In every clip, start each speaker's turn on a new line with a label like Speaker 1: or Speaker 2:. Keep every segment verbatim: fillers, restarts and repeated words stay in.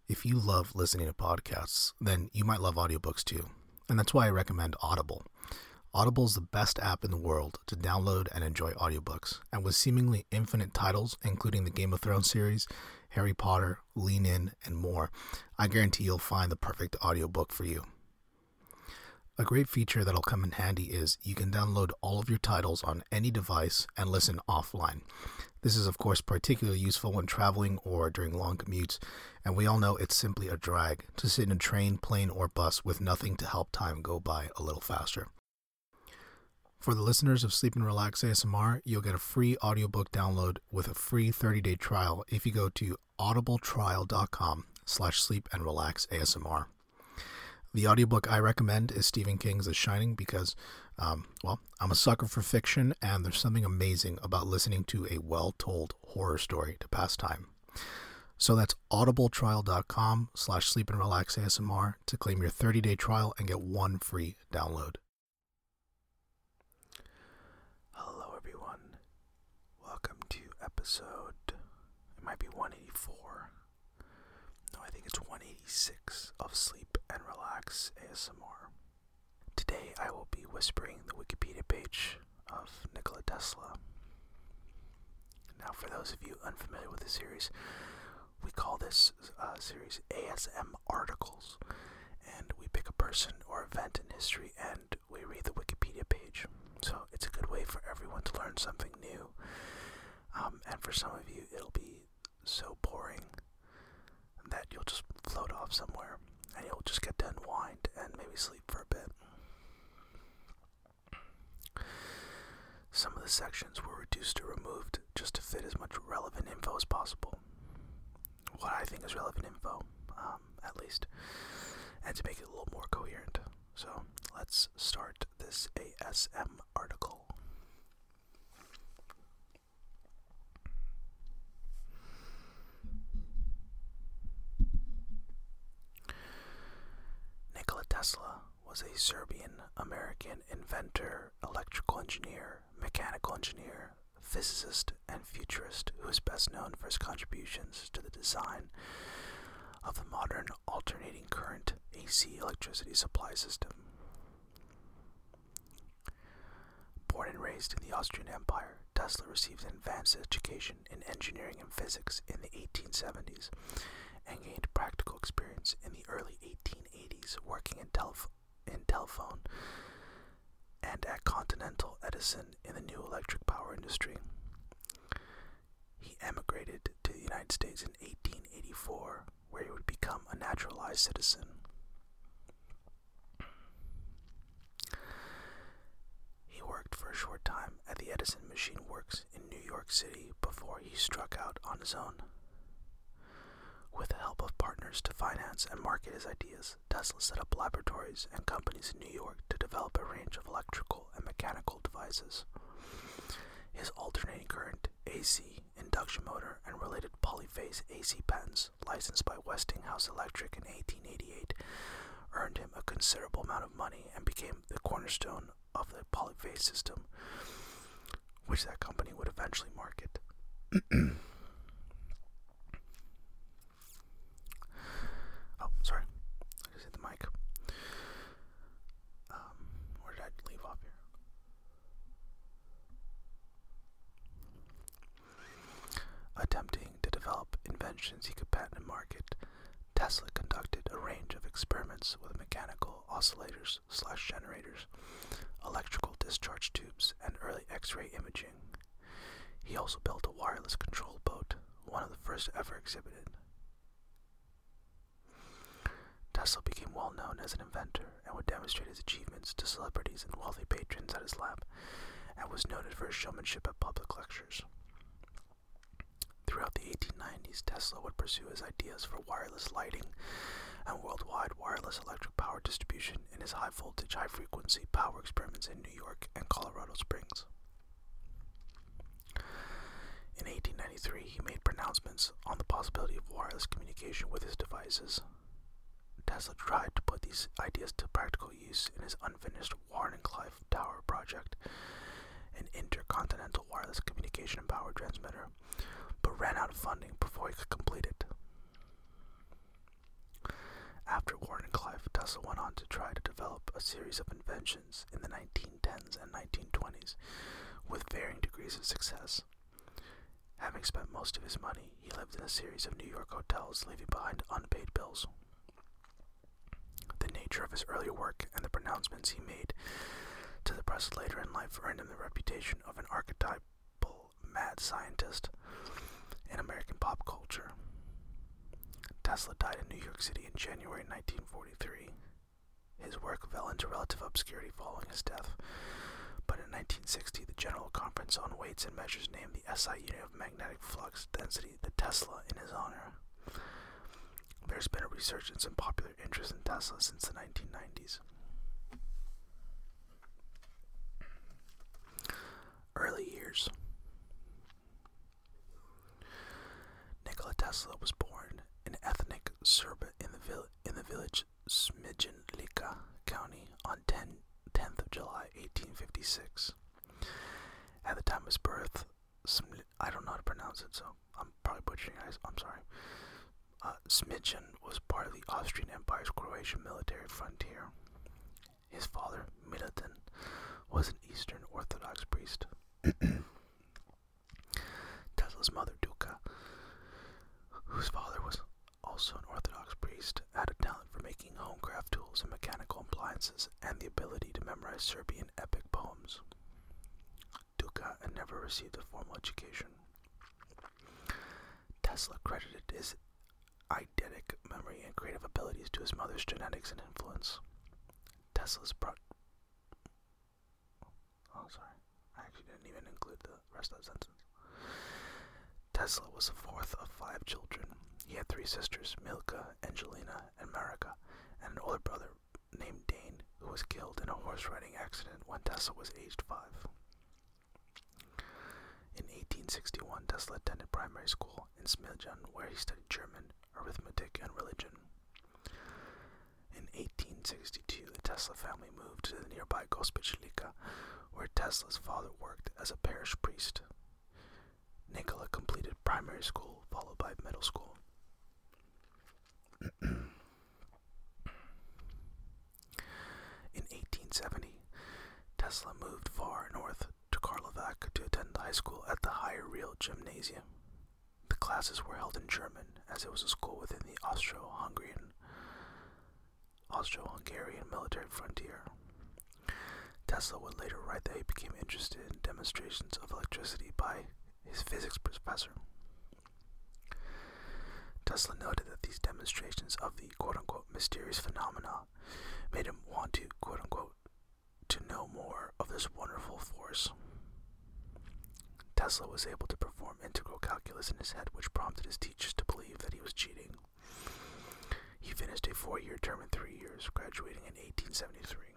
Speaker 1: If you love listening to podcasts, then you might love audiobooks too. And that's why I recommend Audible. Audible is the best app in the world to download and enjoy audiobooks. And with seemingly infinite titles, including the Game of Thrones series, Harry Potter, Lean In, and more, I guarantee you'll find the perfect audiobook for you. A great feature that'll come in handy is you can download all of your titles on any device and listen offline. This is of course particularly useful when traveling or during long commutes, and we all know it's simply a drag to sit in a train, plane, or bus with nothing to help time go by a little faster. For the listeners of Sleep and Relax A S M R, you'll get a free audiobook download with a free thirty-day trial if you go to audibletrial.com slash sleep and relax ASMR. The audiobook I recommend is Stephen King's The Shining because, um, well, I'm a sucker for fiction, and there's something amazing about listening to a well-told horror story to pass time. So that's audibletrial.com slash sleep and relax ASMR to claim your thirty-day trial and get one free download.
Speaker 2: Hello, everyone. Welcome to episode, it might be one eighty-four. No, I think it's one eighty-six of Sleep and Relax A S M R. Today I will be whispering the Wikipedia page of Nikola Tesla. Now, for those of you unfamiliar with the series, we call this uh, series A S M Articles, and we pick a person or event in history and we read the Wikipedia page. So it's a good way for everyone to learn something new. Um, and for some of you, it'll be so boring that you'll just float off somewhere and you'll just get to unwind and maybe sleep for a bit. Some of the sections were reduced or removed just to fit as much relevant info as possible. What I think is relevant info, um, at least, and to make it a little more coherent. So let's start this A S M article. Nikola Tesla was a Serbian-American inventor, electrical engineer, mechanical engineer, physicist, and futurist who is best known for his contributions to the design of the modern alternating current A C electricity supply system. Born and raised in the Austrian Empire, Tesla received an advanced education in engineering and physics in the eighteen seventies and gained practical experience in the early eighteen eighties working in, telef- in telephone and at Continental Edison in the new electric power industry. He emigrated to the United States in eighteen eighty-four, where he would become a naturalized citizen. He worked for a short time at the Edison Machine Works in New York City before he struck out on his own. With the help of partners to finance and market his ideas, Tesla set up laboratories and companies in New York to develop a range of electrical and mechanical devices. His alternating current, A C, induction motor, and related polyphase A C patents, licensed by Westinghouse Electric in eighteen eighty-eight, earned him a considerable amount of money and became the cornerstone of the polyphase system, which that company would eventually market. Oh, sorry. I just hit the mic. Um, where did I leave off here? Attempting to develop inventions he could patent and market, Tesla conducted a range of experiments with mechanical oscillators slash generators, electrical discharge tubes, and early X-ray imaging. He also built a wireless control boat, one of the first ever exhibited. Tesla became well known as an inventor and would demonstrate his achievements to celebrities and wealthy patrons at his lab, and was noted for his showmanship at public lectures. Throughout the eighteen nineties, Tesla would pursue his ideas for wireless lighting and worldwide wireless electric power distribution in his high-voltage, high-frequency power experiments in New York and Colorado Springs. In eighteen ninety-three, he made pronouncements on the possibility of wireless communication with his devices. Tesla tried to put these ideas to practical use in his unfinished Wardenclyffe Tower project, an intercontinental wireless communication and power transmitter, but ran out of funding before he could complete it. Tesla went on to try to develop a series of inventions in the nineteen tens and nineteen twenties with varying degrees of success. Having spent most of his money, he lived in a series of New York hotels, leaving behind unpaid bills. The nature of his early work and the pronouncements he made to the press later in life earned him the reputation of an archetypal mad scientist in American pop culture. Tesla died in New York City in January nineteen forty-three. His work fell into relative obscurity following his death, but in nineteen sixty, the General Conference on Weights and Measures named the S I unit of magnetic flux density the Tesla in his honor. There's been a resurgence in popular interest in Tesla since the nineteen nineties. Early years. Nikola Tesla was born in ethnic Serbia in the, vil- in the village Smiljan Lika County on tenth of July eighteen fifty-six. At the time of his birth, Smil- I don't know how to pronounce it, so I'm probably butchering it. I'm sorry. Uh, Smiljan was part of the Austrian Empire's Croatian military frontier. His father, Milutin, was an Eastern Orthodox priest. Tesla's mother, Duka, whose father was also an Orthodox priest, had a talent for making homecraft tools and mechanical appliances and the ability to memorize Serbian epic poems. Duka had never received a formal education. Tesla credited his eidetic memory and creative abilities to his mother's genetics and influence. Tesla's brought... Oh, sorry. I actually didn't even include the rest of that sentence. Tesla was the fourth of five children. He had three sisters, Milka, Angelina, and Marika, and an older brother named Dane, who was killed in a horse-riding accident when Tesla was aged five. In eighteen sixty-one, Tesla attended primary school in Smiljan, where he studied German, arithmetic, and religion. In eighteen sixty-two, the Tesla family moved to the nearby Gospić Lika, where Tesla's father worked as a parish priest. Nikola completed primary school, followed by middle school. In eighteen seventy, Tesla moved far north to Karlovac to attend high school at the Higher Real Gymnasium. The classes were held in German, as it was a school within the Austro-Hungarian Austro-Hungarian military frontier. Tesla would later write that he became interested in demonstrations of electricity by his physics professor. Tesla noted that these demonstrations of the quote-unquote mysterious phenomena made him want to quote-unquote to know more of this wonderful force. Tesla was able to perform integral calculus in his head, which prompted his teachers to believe that he was cheating. He finished a four-year term in three years, graduating in eighteen seventy-three.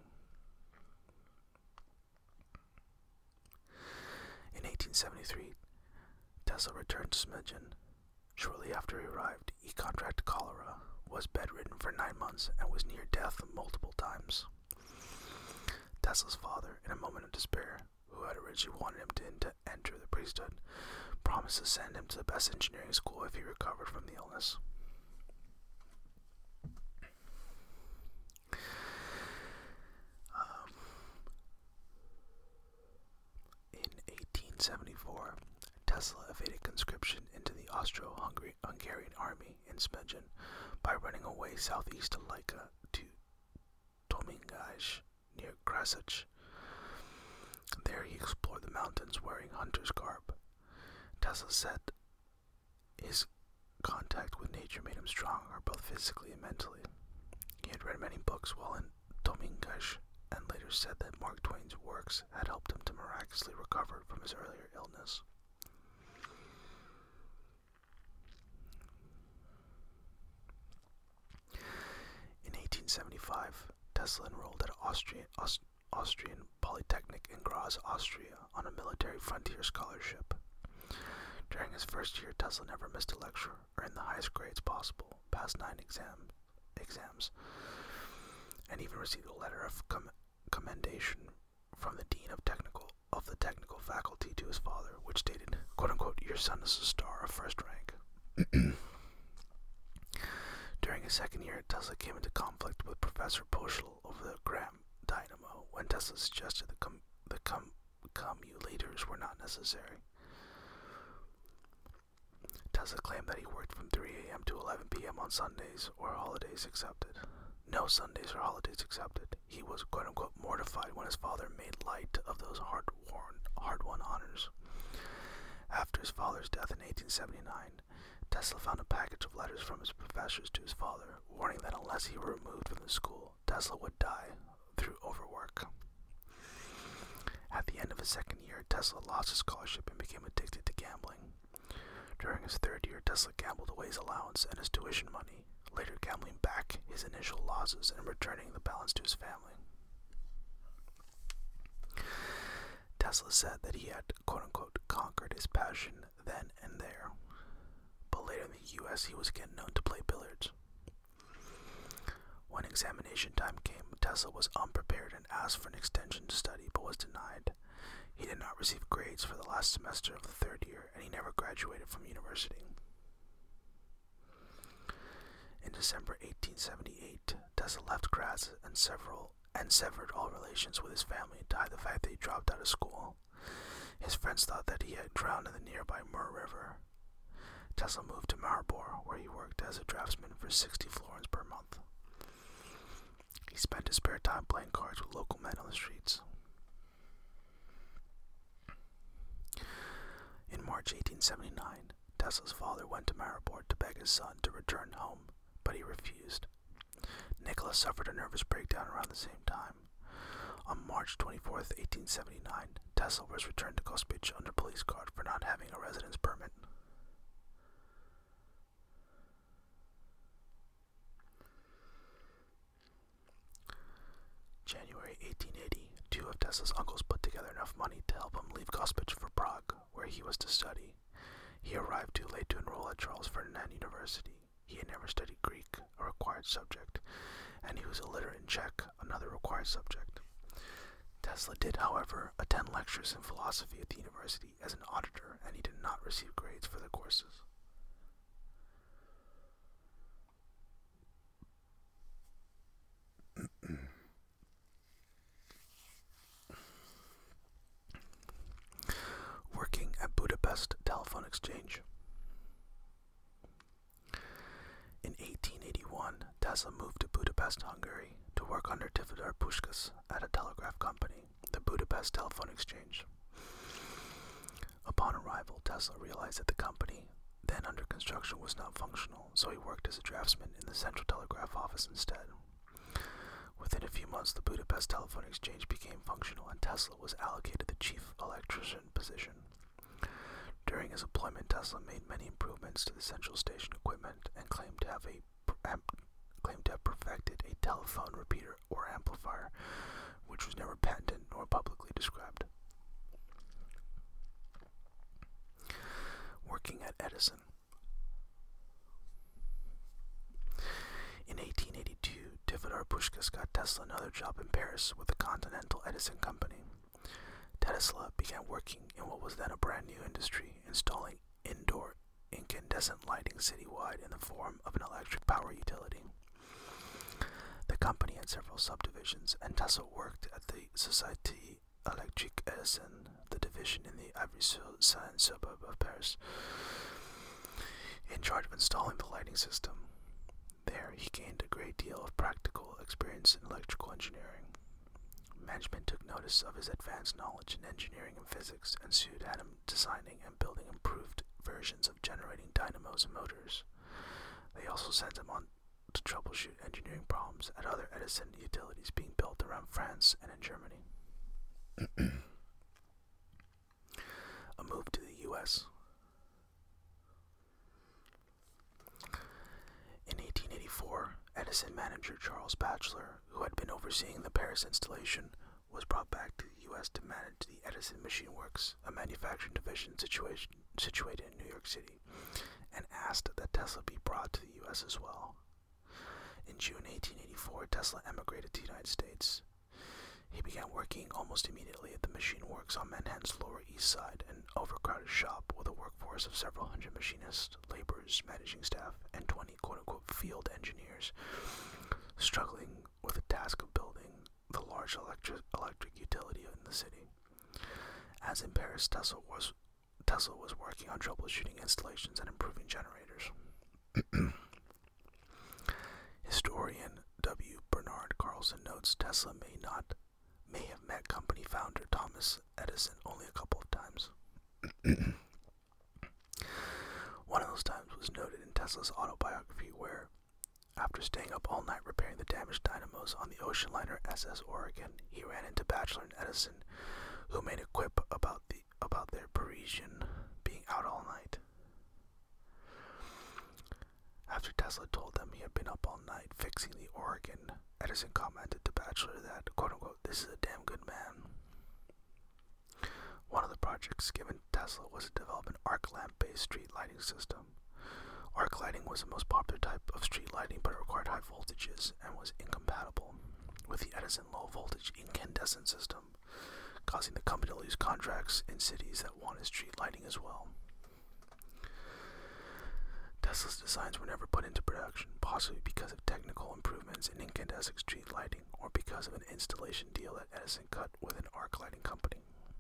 Speaker 2: In eighteen seventy-three, Tesla returned to Smiljan. Shortly after he arrived, he contracted cholera, was bedridden for nine months, and was near death multiple times. Tesla's father, in a moment of despair, who had originally wanted him to ent- enter the priesthood, promised to send him to the best engineering school if he recovered from the illness. Um, in eighteen seventy-four, Tesla evaded conscription into the Austro-Hungarian army in Smiljan by running away southeast of Lika to Tomingaj near Krasic. There he explored the mountains wearing hunter's garb. Tesla said his contact with nature made him stronger both physically and mentally. He had read many books while in Tomingaj and later said that Mark Twain's works had helped him to miraculously recover from his earlier illness. In eighteen seventy-five, Tesla enrolled at Austrian, Aust- Austrian Polytechnic in Graz, Austria, on a military frontier scholarship. During his first year, Tesla never missed a lecture, earned the highest grades possible, passed nine exam, exams, and even received a letter of com- commendation from the dean of technical of the technical faculty to his father, which stated, quote-unquote, "Your son is a star of first rank." During his second year, Tesla came into conflict with Professor Poschl over the Graham dynamo when Tesla suggested the, com- the com- commutators were not necessary. Tesla claimed that he worked from three a.m. to eleven p.m. on Sundays or holidays accepted. No Sundays or holidays accepted. He was quote-unquote mortified when his father made light of those hard-won, hard-won honors. After his father's death in eighteen seventy-nine, Tesla found a package of letters from his professors to his father, warning that unless he were removed from the school, Tesla would die through overwork. At the end of his second year, Tesla lost his scholarship and became addicted to gambling. During his third year, Tesla gambled away his allowance and his tuition money, later gambling back his initial losses and returning the balance to his family. Tesla said that he had, quote-unquote, conquered his passion then and there, but later in the U S he was again known to play billiards. When examination time came, Tesla was unprepared and asked for an extension to study, but was denied. He did not receive grades for the last semester of the third year, and he never graduated from university. In December eighteen seventy-eight, Tesla left Graz and several and severed all relations with his family to hide the fact that he dropped out of school. His friends thought that he had drowned in the nearby Mur River. Tesla moved to Maribor, where he worked as a draftsman for sixty florins per month. He spent his spare time playing cards with local men on the streets. In March eighteen seventy-nine, Tesla's father went to Maribor to beg his son to return home, but he refused. Nicholas suffered a nervous breakdown around the same time. On March twenty-fourth, eighteen seventy-nine, Tesla was returned to Gospic under police guard for not having a residence permit. January eighteen eighty, two of Tesla's uncles put together enough money to help him leave Gospic for Prague, where he was to study. He arrived too late to enroll at Charles Ferdinand University. He had never studied Greek, a required subject, and he was illiterate in Czech, another required subject. Tesla did, however, attend lectures in philosophy at the university as an auditor, and he did not receive grades for the courses. Working at Budapest Telephone Exchange. In eighteen eighty-one, Tesla moved to Budapest, Hungary, to work under Tivadar Puskás at a telegraph company, the Budapest Telephone Exchange. Upon arrival, Tesla realized that the company, then under construction, was not functional, so he worked as a draftsman in the Central Telegraph Office instead. Within a few months, the Budapest Telephone Exchange became functional, and Tesla was allocated the chief electrician position. During his employment, Tesla made many improvements to the central station equipment and claimed to have a claimed to have perfected a telephone repeater or amplifier, which was never patented nor publicly described. Working at Edison. In eighteen eighty-two, Tivadar Puskás got Tesla another job in Paris with the Continental Edison Company. Tesla began working in what was then a brand new industry, installing indoor incandescent lighting citywide in the form of an electric power utility. The company had several subdivisions, and Tesla worked at the Société Électrique Edison, the division in the Ivry-sur-Seine suburb of Paris, in charge of installing the lighting system. There, he gained a great deal of practical experience in electrical engineering. Management took notice of his advanced knowledge in engineering and physics and soon had him designing and building improved versions of generating dynamos and motors. They also sent him on to troubleshoot engineering problems at other Edison utilities being built around France and in Germany. A move to the U S In eighteen eighty-four, Edison manager Charles Batchelor, who had been overseeing the Paris installation, was brought back to the U S to manage the Edison Machine Works, a manufacturing division situation, situated in New York City, and asked that Tesla be brought to the U S as well. In June eighteen eighty-four, Tesla emigrated to the United States. He began working almost immediately at the Machine Works on Manhattan's Lower East Side, an overcrowded shop with a workforce of several hundred machinists, laborers, managing staff, and twenty quote-unquote field engineers struggling with the task of building the large electric electric utility in the city. As in Paris, Tesla was Tesla was working on troubleshooting installations and improving generators. Historian W. Bernard Carlson notes Tesla may not may have met company founder Thomas Edison only a couple of times. One of those times was noted in Tesla's autobiography, where, after staying up all night repairing the damaged dynamos on the ocean liner S S Oregon, he ran into Batchelor and Edison, who made a quip about the about their Parisian being out all night. After Tesla told them he had been up all night fixing the Oregon, Edison commented to Batchelor that, quote-unquote, "this is a damn good man." One of the projects given to Tesla was to develop an arc lamp-based street lighting system. Arc lighting was the most popular type of street lighting, but it required high voltages and was incompatible with the Edison low-voltage incandescent system, causing the company to lose contracts in cities that wanted street lighting as well. Tesla's designs were never put into production, possibly because of technical improvements in incandescent street lighting, or because of an installation deal that Edison cut with an arc lighting company.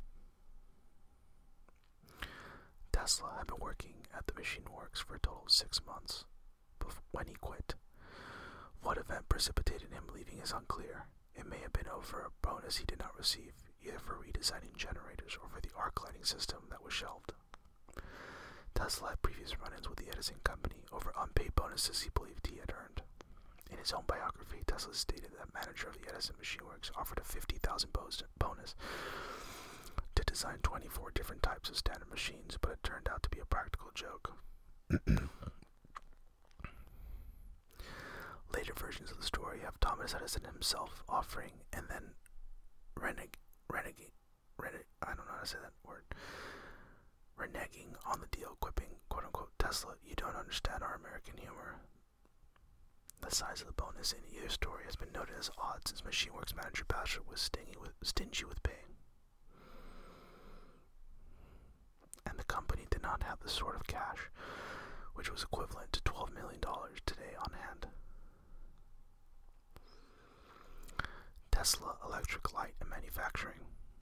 Speaker 2: Tesla had been working at the Machine Works for a total of six months when he quit. What event precipitated him leaving is unclear. It may have been over a bonus he did not receive, either for redesigning generators or for the arc lighting system that was shelved. Tesla had previous run-ins with the Edison company over unpaid bonuses he believed he had earned. In his own biography, Tesla stated that manager of the Edison Machine Works offered a fifty thousand dollars bonus to design twenty-four different types of standard machines, but it turned out to be a practical joke. Later versions of the story have Thomas Edison himself offering and then reneg- reneging, reneg- I don't know how to say that word, reneging on the deal, quipping, quote-unquote, "Tesla, you don't understand our American humor." The size of the bonus in either story has been noted as odd, since Machine Works manager Batchelor was stingy with, stingy with pay. And the company did not have the sort of cash, which was equivalent to twelve million dollars today on hand. Tesla Electric Light and Manufacturing.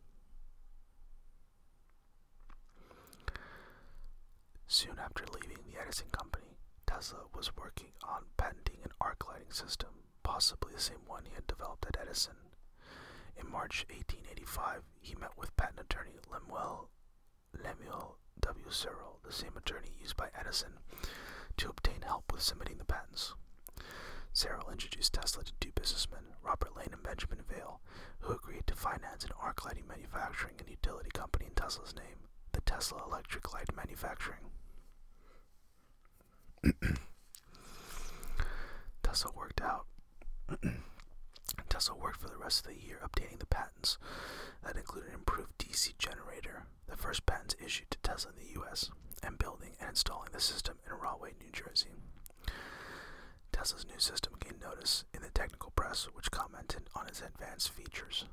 Speaker 2: Soon after leaving the Edison company, Tesla was working on patenting an arc lighting system, possibly the same one he had developed at Edison. In March eighteen eighty-five, he met with patent attorney Lemuel, Lemuel W. Searle, the same attorney used by Edison, to obtain help with submitting the patents. Searle introduced Tesla to two businessmen, Robert Lane and Benjamin Vail, who agreed to finance an arc lighting manufacturing and utility company in Tesla's name, the Tesla Electric Light Manufacturing. Tesla worked out. Tesla worked for the rest of the year obtaining the patents that included an improved D C generator, the first patents issued to Tesla in the U S, and building and installing the system in Rahway, New Jersey. Tesla's new system gained notice in the technical press, which commented on its advanced features.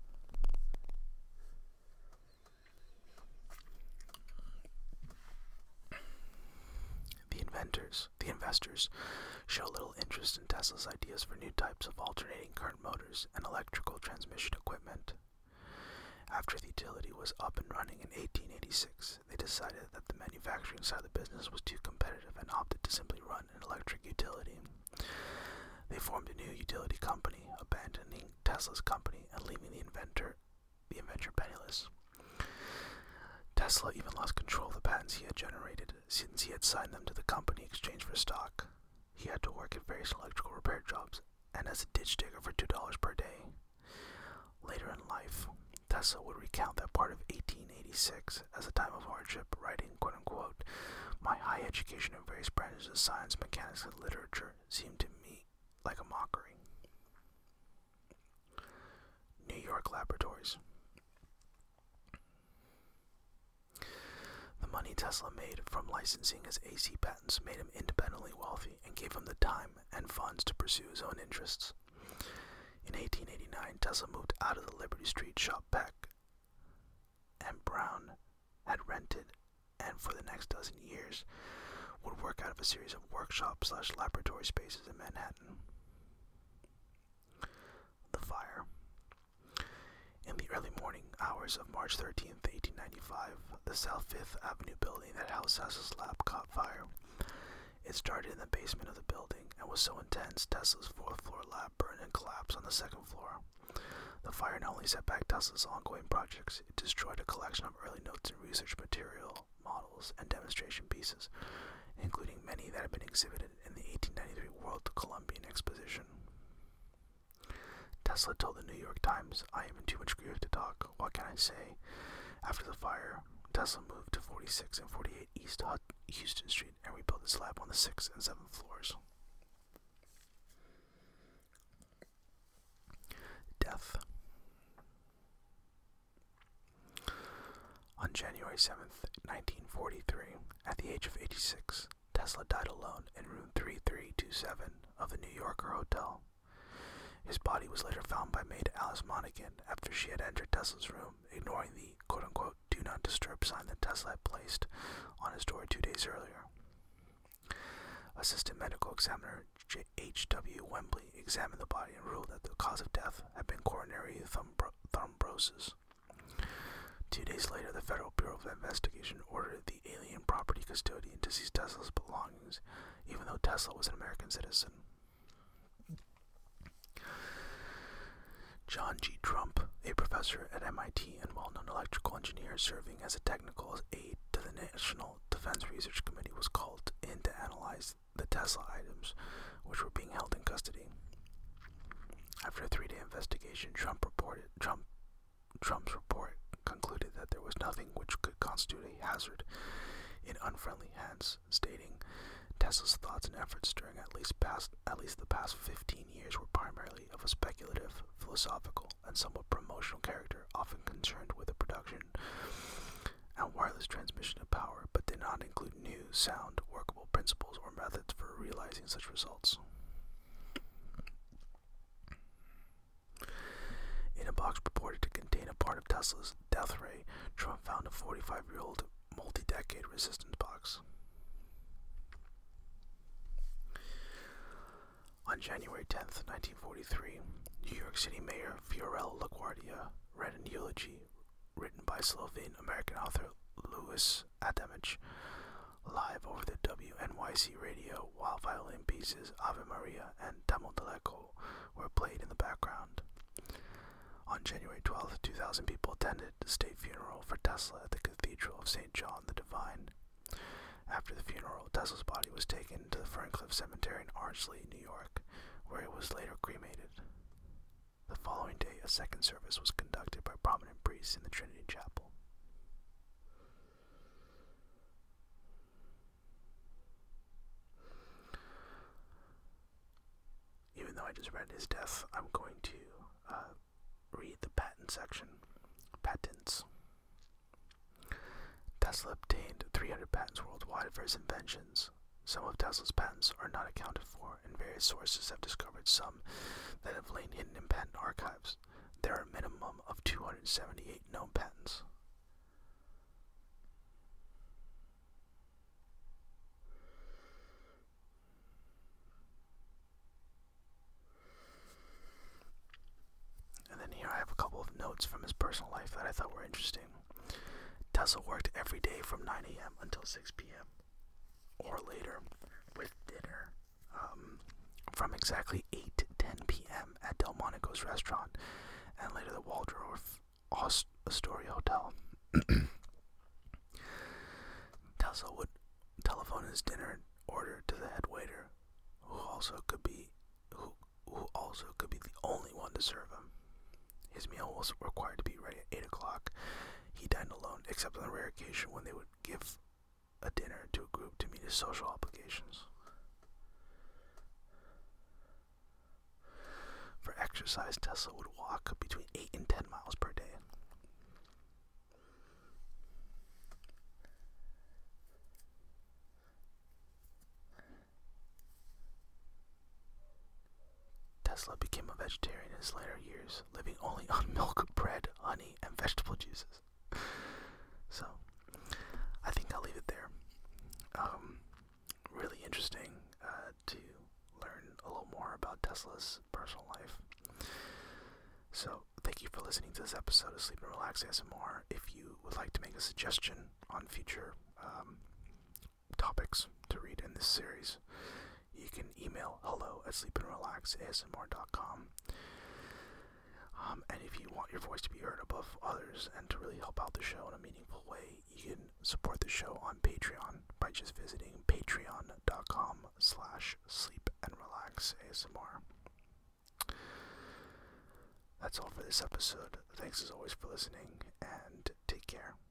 Speaker 2: The inventors, the investors, show little interest in Tesla's ideas for new types of alternating current motors and electrical transmission equipment. After the utility was up and running in eighteen eighty-six, they decided that the manufacturing side of the business was too competitive and opted to simply run an electric utility. They formed a new utility company, abandoning Tesla's company and leaving the inventor, the inventor penniless. Tesla even lost control of the patents he had generated, since he had signed them to the company in exchange for stock. He had to work at various electrical repair jobs and as a ditch digger for two dollars per day. Later in life, Tesla would recount that part of eighteen eighty-six as a time of hardship, writing, quote-unquote, "My high education in various branches of science, mechanics, and literature seemed to me like a mockery." New York Laboratories. The money Tesla made from licensing his A C patents made him independently wealthy and gave him the time and funds to pursue his own interests. In eighteen eighty-nine, Tesla moved out of the Liberty Street shop Peck and Brown had rented, and for the next dozen years would work out of a series of workshop slash laboratory spaces in Manhattan. The fire. In the early morning hours of March thirteenth, eighteen ninety-five, the South Fifth Avenue building that housed Tesla's lab caught fire. It started in the basement of the building and was so intense Tesla's fourth floor lab burned and collapsed on the second floor. The fire not only set back Tesla's ongoing projects, it destroyed a collection of early notes and research material, models, and demonstration pieces, including many that had been exhibited in the eighteen ninety-three World Columbian Exposition. Tesla told the New York Times, "I am in too much grief to talk. What can I say?" After the fire, Tesla moved to forty-six and forty-eight East Houston Street and rebuilt its lab on the sixth and seventh floors. Death. On January seventh, nineteen forty-three, at the age of eighty-six, Tesla died alone in room thirty-three twenty-seven of the New Yorker Hotel. His body was later found by maid Alice Monaghan after she had entered Tesla's room, ignoring the quote-unquote do not disturb sign that Tesla had placed on his door two days earlier. Assistant medical examiner H W Wembley examined the body and ruled that the cause of death had been coronary thrombro- thrombosis. Two days later, the Federal Bureau of Investigation ordered the alien property custodian to seize Tesla's belongings, even though Tesla was an American citizen. John G. Trump, a professor at M I T and well-known electrical engineer serving as a technical aide to the National Defense Research Committee, was called in to analyze the Tesla items, which were being held in custody. After a three-day investigation, Trump reported, Trump, Trump's report concluded that there was nothing which could constitute a hazard in unfriendly hands, stating, Tesla's thoughts and efforts during at least past at least the past fifteen years were primarily of a speculative, philosophical, and somewhat promotional character, often concerned with the production and wireless transmission of power, but did not include new, sound, workable principles or methods for realizing such results. In a box purported to contain a part of Tesla's death ray, Trump found a forty-five-year-old multi-decade resistance box. On January tenth, nineteen forty-three, New York City Mayor Fiorello LaGuardia read an eulogy written by Slovene-American author Louis Adamich live over the W N Y C radio while violin pieces Ave Maria and Tamo Daleko were played in the background. On January twelfth, two thousand people attended the state funeral for Tesla at the Cathedral of Saint John the Divine. After the funeral, Tesla's body was taken to the Ferncliff Cemetery in Ardsley, New York, where it was later cremated. The following day, a second service was conducted by prominent priests in the Trinity Chapel. Even though I just read his death, I'm going to uh, read the patent section. Patents. Tesla obtained three hundred patents worldwide for his inventions. Some of Tesla's patents are not accounted for, and various sources have discovered some that have lain hidden in patent archives. There are a minimum of two hundred seventy-eight known patents. And then here I have a couple of notes from his personal life that I thought were interesting. Tesla worked every day from nine a.m. until six p.m. or later, with dinner um, from exactly eight to ten p.m. at Delmonico's restaurant and later the Waldorf Astoria Hotel. Tesla would telephone his dinner order to the head waiter, who also could be who, who also could be the only one to serve him. His meal was required to be ready at eight o'clock. He dined alone, except on the rare occasion when they would give a dinner to a group to meet his social obligations. For exercise, Tesla would walk between eight and ten miles per day. Tesla became a vegetarian in his later years, living only on milk, bread, honey, and vegetable juices. So, I think I'll leave it there. Um, interesting uh, to learn a little more about Tesla's personal life. So, thank you for listening to this episode of Sleep and Relax A S M R. If you would like to make a suggestion on future um, topics to read in this series, you can email hello at sleep and relax A S M R dot com. Um, and if you want your voice to be heard above others and to really help out the show in a meaningful way, you can support the show on Patreon by just visiting patreon.com slash sleep and relax ASMR. That's all for this episode. Thanks as always for listening, and take care.